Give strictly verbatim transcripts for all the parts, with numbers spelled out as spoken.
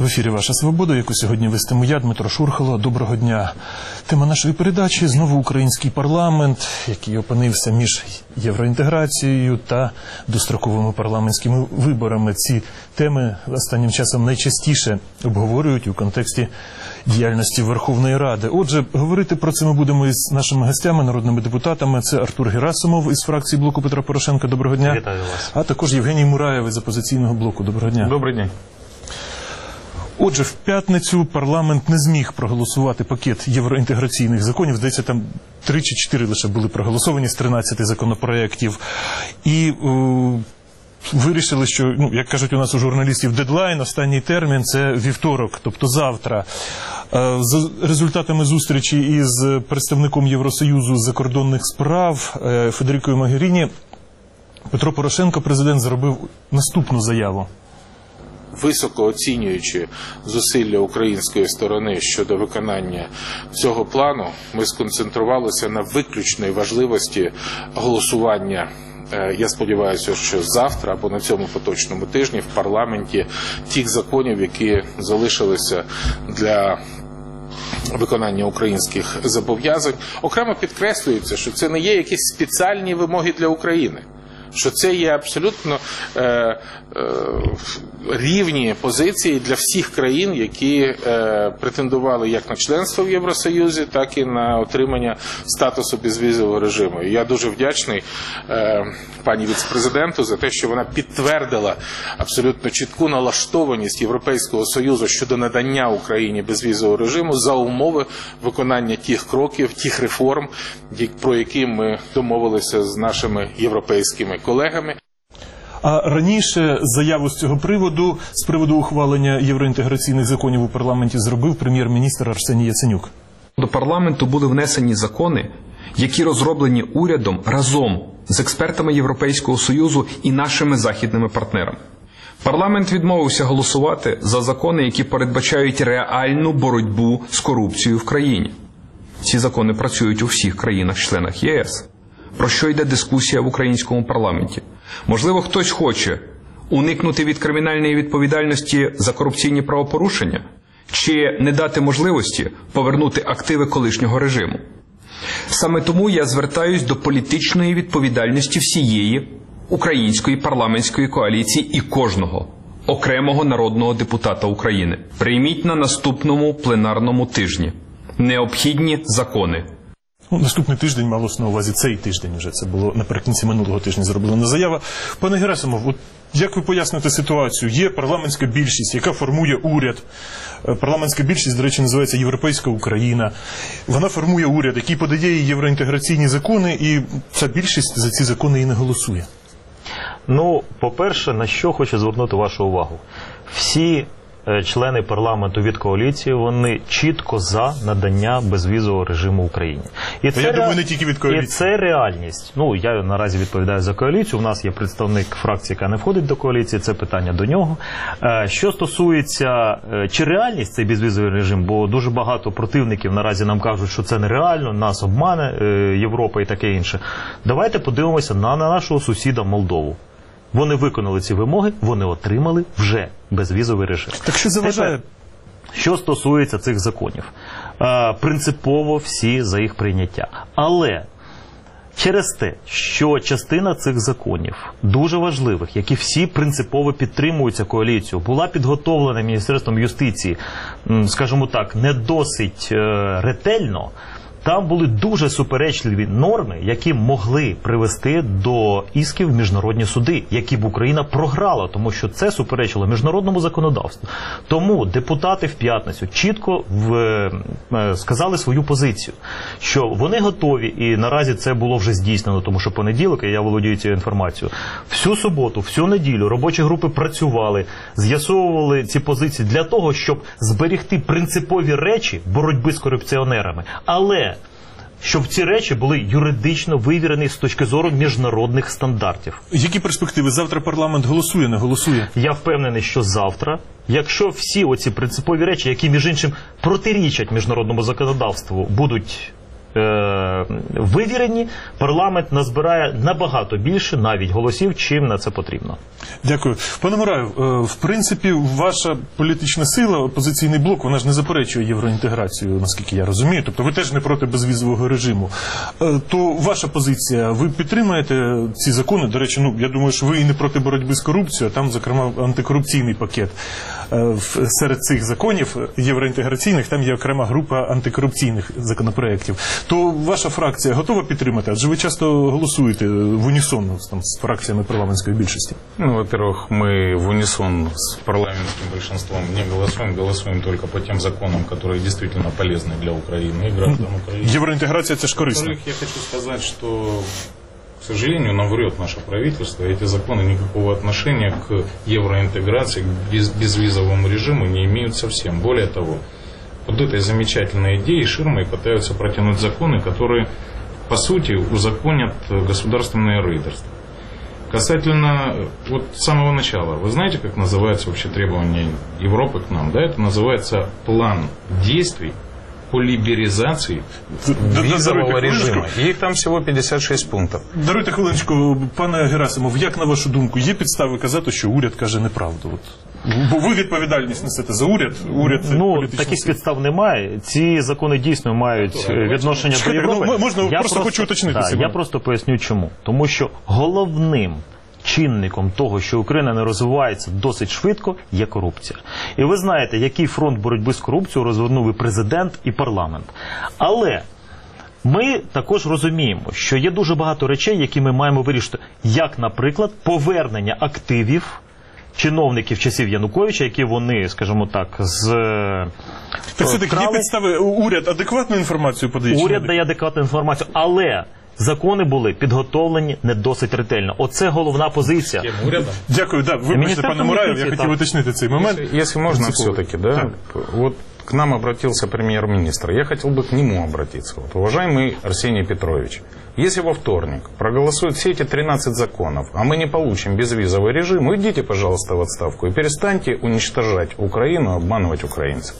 В ефірі «Ваша свобода», яку сьогодні вестиму я, Дмитро Шурхало. Доброго дня. Тема нашої передачі – знову український парламент, який опинився між євроінтеграцією та достроковими парламентськими виборами. Ці теми останнім часом найчастіше обговорюють у контексті діяльності Верховної Ради. Отже, говорити про це ми будемо із нашими гостями, народними депутатами. Це Артур Герасимов із фракції блоку Петра Порошенка. Доброго дня. Вітаю вас. А також Євгеній Мураєв із опозиційного блоку. Доброго дня. Добрий день. Отже, в п'ятницю парламент не зміг проголосувати пакет євроінтеграційних законів. Здається, там три чи чотири лише були проголосовані з тринадцяти законопроєктів. І о, вирішили, що, ну, як кажуть у нас у журналістів, дедлайн, останній термін – це вівторок, тобто завтра. За результатами зустрічі із представником Євросоюзу з закордонних справ Федерікою Могеріні, Петро Порошенко, президент, зробив наступну заяву. Високо оцінюючи зусилля української сторони щодо виконання цього плану, ми сконцентрувалися на виключній важливості голосування, я сподіваюся, що завтра або на цьому поточному тижні в парламенті тих законів, які залишилися для виконання українських зобов'язань. Окремо підкреслюється, що це не є якісь спеціальні вимоги для України. Що це є абсолютно е, е, рівні позиції для всіх країн, які е, претендували як на членство в Євросоюзі, так і на отримання статусу безвізового режиму. І я дуже вдячний е, пані віцепрезиденту за те, що вона підтвердила абсолютно чітку налаштованість Європейського Союзу щодо надання Україні безвізового режиму за умови виконання тих кроків, тих реформ, про які ми домовилися з нашими європейськими колегами. А раніше заяву з цього приводу, з приводу ухвалення євроінтеграційних законів у парламенті, зробив прем'єр-міністр Арсеній Яценюк. До парламенту були внесені закони, які розроблені урядом разом з експертами Європейського Союзу і нашими західними партнерами. Парламент відмовився голосувати за закони, які передбачають реальну боротьбу з корупцією в країні. Ці закони працюють у всіх країнах-членах ЄС. Про що йде дискусія в українському парламенті? Можливо, хтось хоче уникнути від кримінальної відповідальності за корупційні правопорушення? Чи не дати можливості повернути активи колишнього режиму? Саме тому я звертаюсь до політичної відповідальності всієї української парламентської коаліції і кожного окремого народного депутата України. Прийміть на наступному пленарному тижні необхідні закони. Ну, наступний тиждень малося на увазі, цей тиждень вже, це було наприкінці минулого тижня зроблена заява. Пане Герасимов, от як ви поясните ситуацію? Є парламентська більшість, яка формує уряд. Парламентська більшість, до речі, називається «Європейська Україна». Вона формує уряд, який подає євроінтеграційні закони, і ця більшість за ці закони і не голосує. Ну, по-перше, на що хочу звернути вашу увагу. Всі члени парламенту від коаліції, вони чітко за надання безвізового режиму Україні. І це, я ре... думаю, не тільки від коаліції. І це реальність. Ну, я наразі відповідаю за коаліцію. У нас є представник фракції, яка не входить до коаліції. Це питання до нього. Що стосується, чи реальність цей безвізовий режим, бо дуже багато противників наразі нам кажуть, що це нереально, нас обмане Європа і таке інше. Давайте подивимося на нашого сусіда Молдову. Вони виконали ці вимоги, вони отримали вже безвізовий режим. Так що заважає? Що стосується цих законів, принципово всі за їх прийняття. Але через те, що частина цих законів, дуже важливих, які всі принципово підтримуються коаліцією, була підготовлена Міністерством юстиції, скажімо так, не досить ретельно, там були дуже суперечливі норми, які могли привести до ісків в міжнародні суди, які б Україна програла, тому що це суперечило міжнародному законодавству. Тому депутати в п'ятницю чітко в, сказали свою позицію, що вони готові, і наразі це було вже здійснено, тому що понеділок, і я володію цією інформацією, всю суботу, всю неділю робочі групи працювали, з'ясовували ці позиції для того, щоб зберегти принципові речі боротьби з корупціонерами. Але щоб ці речі були юридично вивірені з точки зору міжнародних стандартів. Які перспективи? Завтра парламент голосує, не голосує? Я впевнений, що завтра, якщо всі оці принципові речі, які, між іншим, протирічать міжнародному законодавству, будуть е, вивірені, парламент назбирає набагато більше навіть голосів, чим на це потрібно. Дякую. Пане Мураєв, е, в принципі, ваша політична сила, опозиційний блок, вона ж не заперечує євроінтеграцію, наскільки я розумію. Тобто ви теж не проти безвізового режиму. Е, то ваша позиція, ви підтримуєте ці закони? До речі, ну, я думаю, що ви і не проти боротьби з корупцією, а там, зокрема, антикорупційний пакет. Е, серед цих законів євроінтеграційних там є окрема група антикорупційних законопроєктів. То ваша фракція готова підтримати? Адже ви часто голосуєте в унісон там, з фракціями парламентської більшості. Ну, во-первых, мы в унисон с парламентским большинством не голосуем, голосуем только по тем законам, которые действительно полезны для Украины и граждан Украины. Євроінтеграція – це ж корисно. Во-вторых, я хочу сказать, что, к сожалению, нам врет наше правительство. Эти законы никакого отношения к евроинтеграции, к без- безвизовому режиму не имеют совсем. Более того, под этой замечательной идеей ширмой пытаются протянуть законы, которые, по сути, узаконят государственное рейдерство. Касательно вот самого начала, вы знаете, как называется вообще требование Европы к нам? Да, это называется план действий по либеризации визового режима. И их там всего пятьдесят шесть пунктов. Даруйте хвилиночку, пане Герасимов, як на вашу думку, є підстави казати, що уряд каже неправду? От. Бо ви відповідальність несете за уряд, уряд це Ну, політична таких сила. підстав немає. Ці закони дійсно мають е, відношення Чекайте, до Європи. ну, можна, просто хочу уточнити да, цей я момент. просто поясню чому. Тому що головним чинником того, що Україна не розвивається досить швидко, є корупція. І ви знаєте, який фронт боротьби з корупцією розгорнув і президент, і парламент. Але ми також розуміємо, що є дуже багато речей, які ми маємо вирішити. Як, наприклад, повернення активів чиновників часів Януковича, які вони, скажімо так, з Так все-таки є вкрали. підстави, уряд адекватну інформацію подає? чи Уряд не? дає адекватну інформацію, але закони були підготовлені не досить ретельно. Оце головна позиція. Тем урядом. Дякую, да, вибачте, Міністерство пане Мураєв, я юстиції, хотів так. уточнити цей момент. Если, если можно Принципово. все-таки, да, вот к нам обратился премьер-министр. Я хотел бы к нему обратиться. Вот, уважаемый Арсений Петрович, если во вторник проголосуют все эти тринадцать законов, а мы не получим безвизовый режим, уйдите, пожалуйста, в отставку и перестаньте уничтожать Украину, обманывать украинцев.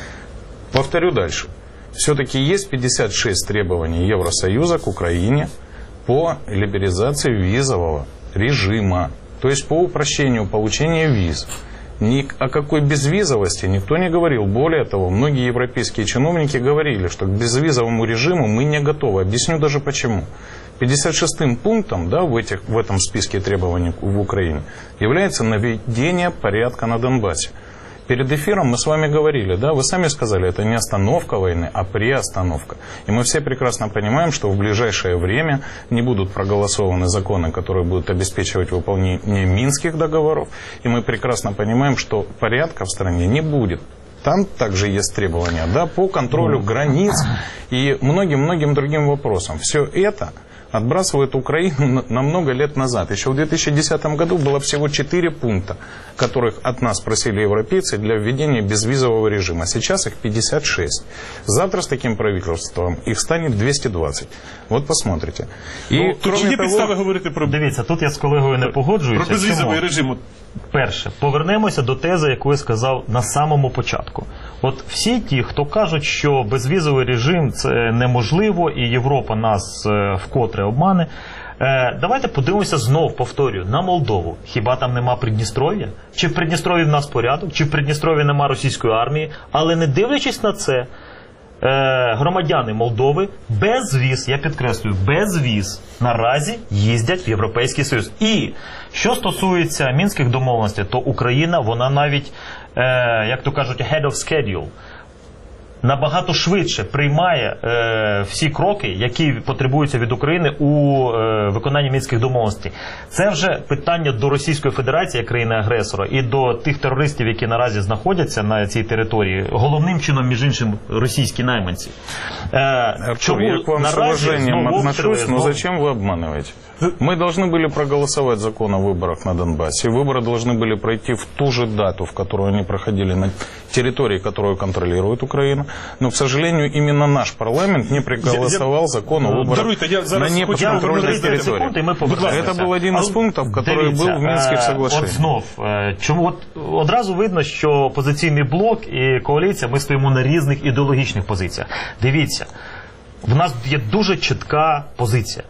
Повторю дальше. Все-таки есть пятьдесят шесть требований Евросоюза к Украине по либерализации визового режима, то есть по упрощению получения виз. Ни о какой безвизовости никто не говорил. Более того, многие европейские чиновники говорили, что к безвизовому режиму мы не готовы. Объясню даже почему. пятьдесят шестым пунктом, да, в, этих, в этом списке требований в Украине является наведение порядка на Донбассе. Перед эфиром мы с вами говорили, да, вы сами сказали, это не остановка войны, а приостановка. И мы все прекрасно понимаем, что в ближайшее время не будут проголосованы законы, которые будут обеспечивать выполнение Минских договоров. И мы прекрасно понимаем, что порядка в стране не будет. Там также есть требования, да, по контролю границ и многим-многим другим вопросам. Все это отбрасывает Украину на много лет назад. Еще в две тысячи десятом году было всего четыре пункта, которых от нас просили европейцы для введения безвизового режима. Сейчас их пятьдесят шесть. Завтра с таким правительством их станет двести двадцать. Вот посмотрите. И, Ну, тут кроме є того, підстави говорити про, Дивіться, тут я з колегою не про погоджуюся. безвізовий Чому? режим. От Перше, повернемося до тези, яку я сказав на самому початку. От всі ті, хто кажуть, що безвізовий режим це неможливо і Європа нас е, вкотре обмане, е, давайте подивимося знов, повторюю, на Молдову. Хіба там нема Придністров'я? Чи в Придністров'ї в нас порядок? Чи в Придністров'ї нема російської армії? Але не дивлячись на це, е, громадяни Молдови без віз, я підкреслюю, без віз наразі їздять в Європейський Союз. І що стосується мінських домовленостей, то Україна, вона навіть, е, як то кажуть, ahead of schedule, набагато швидше приймає е, всі кроки, які потребуються від України у е, виконанні мінських домовленостей. Це вже питання до Російської Федерації, як країни-агресора, і до тих терористів, які наразі знаходяться на цій території. Головним чином, між іншим, російські найманці. Е, Артур, я к вам с уважением отношусь, но зачем вы обманываете? Мы должны были проголосовать закон о выборах на Донбассе. Выборы должны были пройти в ту же дату, в которую они проходили на территории, которую контролирует Украина. Но, к сожалению, именно наш парламент не проголосовал закон о выборах Даруйте, я на зараз хочу неподконтрольных повернутися до территориях. секунди, ми повернемося. Это был один из Але пунктов, который дивіться, был в Минских е, соглашениях. От знов, е, чому от одразу видно, що опозиційний блок і коаліція, ми стоїмо на різних ідеологічних позиціях. Дивіться, в нас є дуже чітка позиція.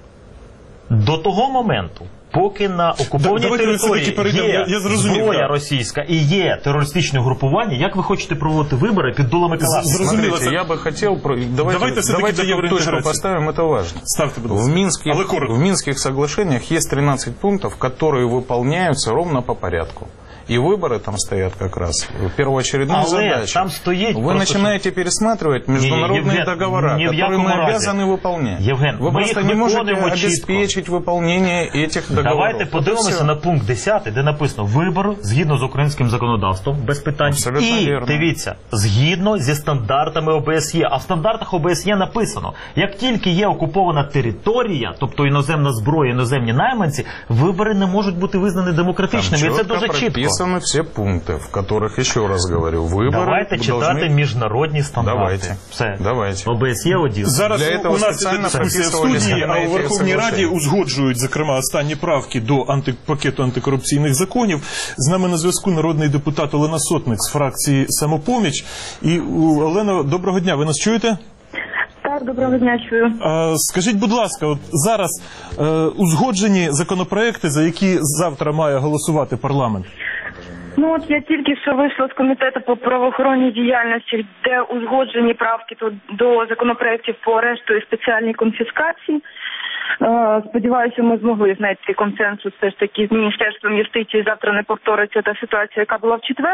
До того моменту, поки на окупованій Давайте ми все-таки перейдемо. території Я- є я зрозумів, зброя так. російська і є терористичне групування, як ви хочете проводити вибори під дулами калашникова? Зрозуміло. Смотрите, я бы хотел... про- Давайте, Давайте все-таки давайте до тут точку евроинтеграции. поставим, это важно. Ставте, будь В ласка. Минских, Але коротко. в Минских соглашениях есть тринадцать пунктов, которые выполняются ровно по порядку. И выборы там стоят как раз первоочередная Але задача. там стоїть Вы просто, начинаете пересматривать международные Євген, договора, ні в которые якому мы разі. обязаны выполнять. Євген, Вы ми просто їх не можете виконуємо чітко. обеспечить выполнение этих договоров. Давайте Вот и подивимося все. на пункт десятий, де написано вибори згідно з українським законодавством, без питань. Абсолютно І, вірно. дивіться, згідно зі стандартами О Б С Є. А в стандартах О Б С Є написано, як тільки є окупована територія, тобто іноземна зброя, іноземні найманці, вибори не можуть бути визнані Там демократичними. І це четко дуже чітко. прописаны все пункты, в которых, еще раз говорю, выборы Давайте должны... читати міжнародні стандарти. Давайте. Все. Давайте. О Б С Є один. Зараз Для у этого нас іде спеціально дискусія в прописували студії, а у законодавчі Верховній Раді соглашення. узгоджують, зокрема, останні правки до антипакету антикорупційних законів. З нами на зв'язку народний депутат Олена Сотник з фракції «Самопоміч». І, у, Олено, доброго дня, ви нас чуєте? Так, доброго дня, чую. А, скажіть, будь ласка, от зараз е, узгоджені законопроекти, за які завтра має голосувати парламент? Ну от я тільки що вийшла з комітету по правоохоронній діяльності, де узгоджені правки тут до законопроєктів по арешту і спеціальній конфіскації. Е, Сподіваюся, ми змогли знайти консенсус все ж таки з Міністерством юстиції. Завтра не повториться та ситуація, яка була в четвер.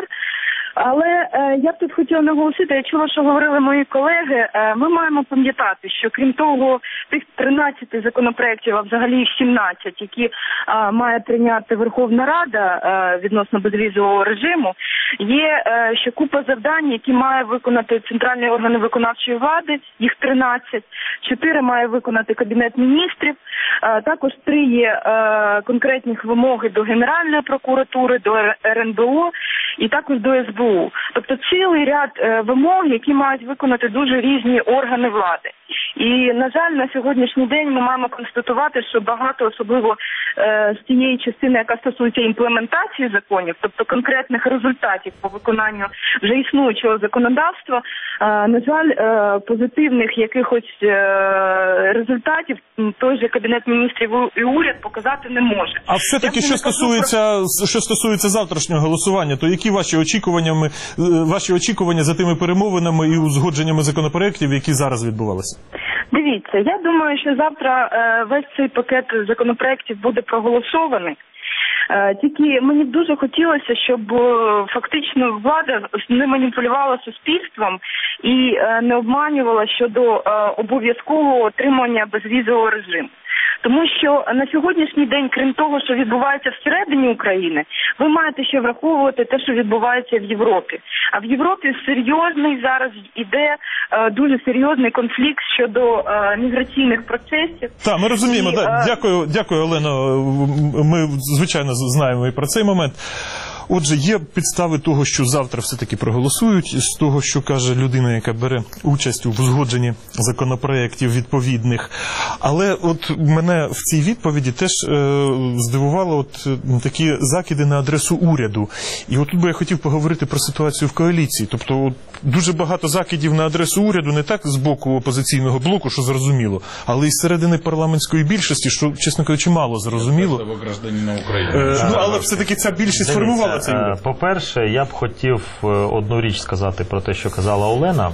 Але е, я б тут хотіла наголосити, я чула, що говорили мої колеги, е, ми маємо пам'ятати, що крім того, тих тринадцяти законопроєктів, а взагалі їх сімнадцять, які е, має прийняти Верховна Рада е, відносно безвізового режиму, є е, ще купа завдань, які має виконати центральні органи виконавчої влади, їх тринадцять, чотири має виконати Кабінет міністрів, е, також три є е, конкретних вимоги до Генеральної прокуратури, до Ер Ен Бе О і також до Ес Бе У. Тобто цілий ряд е, вимог, які мають виконати дуже різні органи влади. І, на жаль, на сьогоднішній день ми маємо констатувати, що багато, особливо е, з тієї частини, яка стосується імплементації законів, тобто конкретних результатів по виконанню вже існуючого законодавства, е, на жаль, е, позитивних якихось е, результатів той же Кабінет міністрів і уряд показати не може. А все-таки, що стосується, що стосується завтрашнього голосування, то які ваші очікування, е, ваші очікування за тими перемовинами і узгодженнями законопроєктів, які зараз відбувалися? Дивіться, я думаю, що завтра е, весь цей пакет законопроєктів буде проголосований. Е, Тільки мені б дуже хотілося, щоб е, фактично влада не маніпулювала суспільством і е, не обманювала щодо е, обов'язкового отримання безвізового режиму. Тому що на сьогоднішній день, крім того, що відбувається всередині України, ви маєте ще враховувати те, що відбувається в Європі. А в Європі серйозний зараз іде е, дуже серйозний конфлікт щодо е, міграційних процесів. Так, ми розуміємо. І, Да. е, Дякую, дякую, Олено. Ми, звичайно, знаємо і про цей момент. Отже, є підстави того, що завтра все-таки проголосують, з того, що каже людина, яка бере участь у узгодженні законопроєктів відповідних. Але от мене в цій відповіді теж е, здивувало от е, такі закиди на адресу уряду. І от тут би я хотів поговорити про ситуацію в коаліції. Тобто от, дуже багато закидів на адресу уряду не так з боку опозиційного блоку, що зрозуміло, але й з середини парламентської більшості, що, чесно кажучи, мало зрозуміло. Е, ну, але все-таки ця більшість формувала. Дивіться, по-перше, я б хотів одну річ сказати про те, що казала Олена.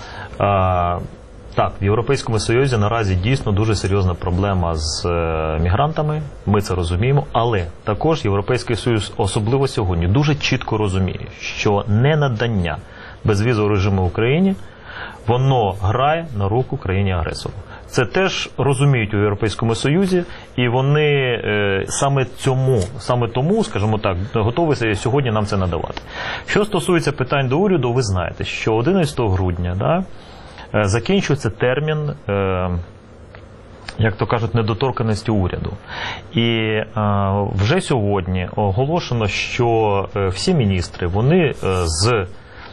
Так, в Європейському Союзі наразі дійсно дуже серйозна проблема з мігрантами, ми це розуміємо, але також Європейський Союз, особливо сьогодні, дуже чітко розуміє, що ненадання безвізового режиму в Україні, воно грає на руку країні-агресору. Це теж розуміють у Європейському Союзі, і вони е, саме цьому, саме тому, скажімо так, готові сьогодні нам це надавати. Що стосується питань до уряду, ви знаєте, що одинадцятого грудня да, е, закінчується термін, е, як то кажуть, недоторканості уряду. І е, вже сьогодні оголошено, що е, всі міністри, вони е, з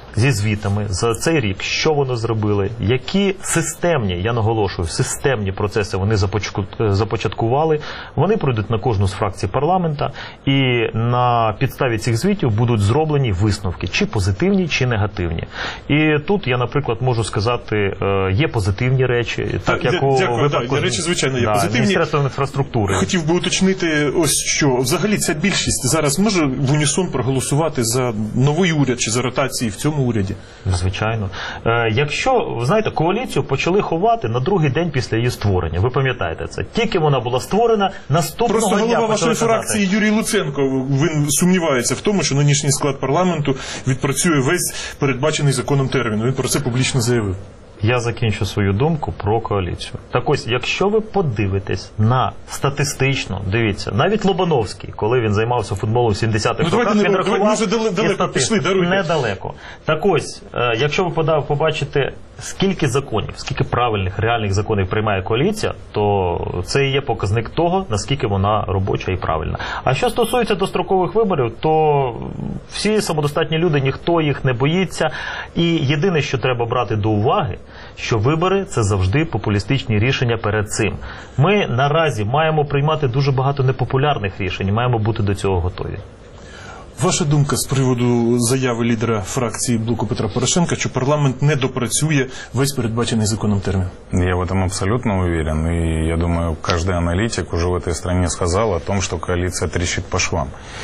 зі звітами за цей рік, що вони зробили, які системні, я наголошую, системні процеси вони започаткували, вони пройдуть на кожну з фракцій парламента, і на підставі цих звітів будуть зроблені висновки, чи позитивні, чи негативні. І тут я, наприклад, можу сказати, є позитивні речі, так як у Дякую, випадку да, речі, звичайно, є да, позитивні. Міністерства інфраструктури. Хотів би уточнити, ось що, взагалі ця більшість зараз може в унісон проголосувати за новий уряд чи за ротації в цьому уряді? Звичайно. Е, якщо, ви знаєте, коаліцію почали ховати на другий день після її створення. Ви пам'ятаєте це? Тільки вона була створена, наступного Просто дня голова почали вашої казати. фракції Юрій Луценко, він сумнівається в тому, що нинішній склад парламенту відпрацює весь передбачений законом термін. Він про це публічно заявив. Я закінчу свою думку про коаліцію. Так ось, якщо ви подивитесь на статистично, дивіться, навіть Лобановський, коли він займався футболом в сімдесятих Ну, роках, давайте він не- рахував... давайте, ми вже далеко і статист- пішли, даруйте. Недалеко. Так ось, е, якщо ви пода- побачите, скільки законів, скільки правильних, реальних законів приймає коаліція, то це і є показник того, наскільки вона робоча і правильна. А що стосується дострокових виборів, то всі самодостатні люди, ніхто їх не боїться. І єдине, що треба брати до уваги, що вибори – це завжди популістичні рішення перед цим. Ми наразі маємо приймати дуже багато непопулярних рішень і маємо бути до цього готові. Ваша думка з приводу заяви лідера фракції Блоку Петра Порошенка, що парламент не допрацює весь передбачений законом термін? Я в этом абсолютно уверен. И я думаю, каждый аналитик уже в этой стране сказал о том, что коалиция трещит по швам.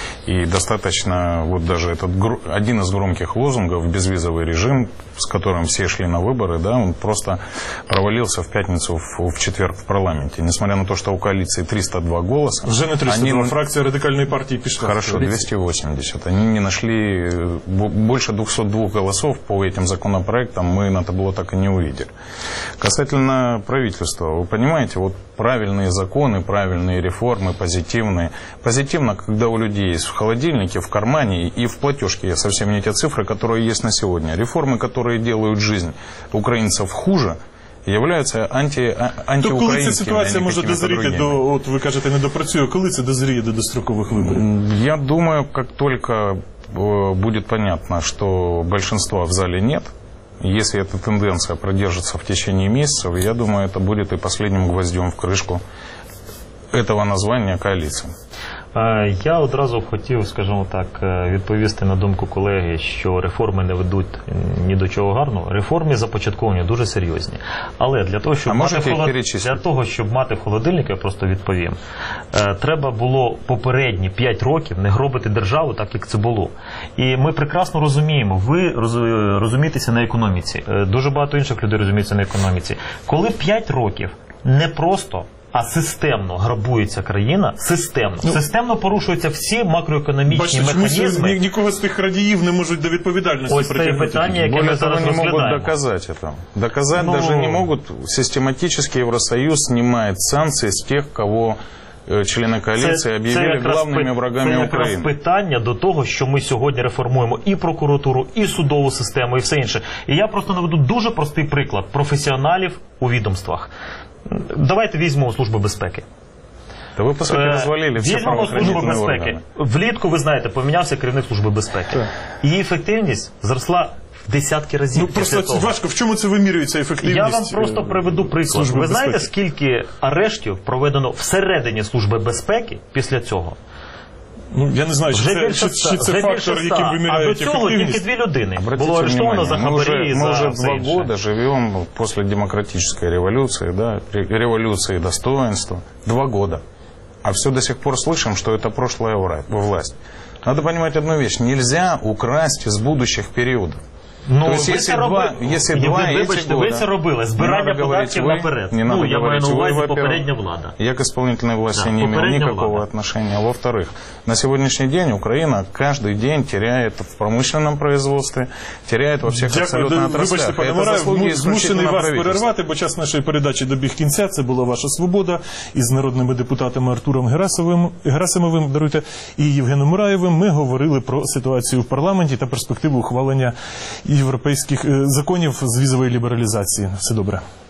И достаточно, вот даже этот гру- один из громких лозунгов, безвизовый режим, с которым все шли на выборы, да, он просто провалился в пятницу, в, в четверг в парламенте. Несмотря на то, что у коалиции триста два голоса. Вже не триста два, они- фракція радикальної партії пішла. Хорошо, двести восемьдесят. Они не нашли бо- больше двухсот двух голосов по этим законопроектам, мы на табло так и не увидели. Касательно правительства, вы понимаете, вот правильные законы, правильные реформы, позитивные. Позитивно, когда у людей есть в холодильнике, в кармане и в платежке совсем не те цифры, которые есть на сегодня. Реформы, которые делают жизнь украинцев хуже, являються анти, а, То коли антиукраїнськими. ця ситуація а не може какими-то дозріти другими. до, от ви кажете, не допрацює, коли це дозріє до дострокових виборів? Я думаю, как только э, будет понятно, что большинства в зале нет, если эта тенденция продержится в течение месяцев, я думаю, это будет и последним гвоздем в крышку этого названия коалиции. Е, Я одразу хотів, скажімо так, е, відповісти на думку колеги, що реформи не ведуть ні до чого гарного. Реформи започатковані дуже серйозні. Але для того, щоб А мати можете їх холод... перечислити? для того, щоб мати в холодильник, я просто відповім. е, Треба було попередні п'ять років не гробити державу, так як це було. І ми прекрасно розуміємо, ви роз- розумієтеся на економіці. Е, Дуже багато інших людей розуміються на економіці. Коли п'ять років не просто, а системно грабується країна, системно, Ну, системно порушуються всі макроекономічні Бачите, чомусь механізми. ні- нікого з тих радіїв не можуть до відповідальності Ось це притягнути. питання, яке Более ми того, зараз не могут розглядаємо. доказать это. Доказать Ну- даже не могут. Систематически Евросоюз снимает санкции с тех, кого э, члены коалиции объявили якраз главными пи- врагами це якраз Украины. питання до того, що ми сьогодні реформуємо і прокуратуру, і судову систему, і все інше. І я просто наведу дуже простий приклад професіоналів у відомствах. Давайте візьмемо Службу безпеки. Да вы, по сути, Е, развалили все Візьмемо Службу правоохранительные безпеки. органы. Влітку, ви знаєте, помінявся керівник Служби безпеки. Її ефективність зросла в десятки разів. Ну після просто того. важко, в чому це вимірюється ефективність? Я вам просто е, приведу приклад. Служби Ви знаєте, безпеки? скільки арештів проведено всередині Служби безпеки після цього? Ну, я не знаю, чи Вже це, більше чи, ста. чи це Вже фактор, більше ста. яким А до виміряють цього тільки ефективність? дві людини Обратите було арештовано за внимание, мы хабарі уже, і мы за уже все два інше. года живем после демократической революции, да, ре- революции достоинства. Два года. А все до сих пор слышим, что это прошлая вра- власть. Надо понимать одну вещь. Нельзя украсть из будущих периодов. Ну, То есть, ви если це два- робили. если І два ви, эти вибачте, ви года- це робили. Не Збирання надо говорить податків вы, наперед. не Ну, надо я маю говорить на вы, увазі во-первых. попередня влада. Я к исполнительной власти Да, не имел попередняя никакого влада. отношения. Во-вторых, на сегодняшний день Украина каждый день теряет в промышленном производстве, теряет во всех Дякую. абсолютно Да, отраслях. Вибачте, пане Это Мураєв, заслуги му- исключительно змушений вас правительства. перервати, бо час нашої передачі добіг кінця. Це була «Ваша свобода» із народними депутатами Артуром Герасимовим, Герасимовим даруйте, і Євгеном Мураєвим. Ми говорили про ситуацію в парламенті та перспективу ухвалення європейських е, законів з візової лібералізації. Все добре.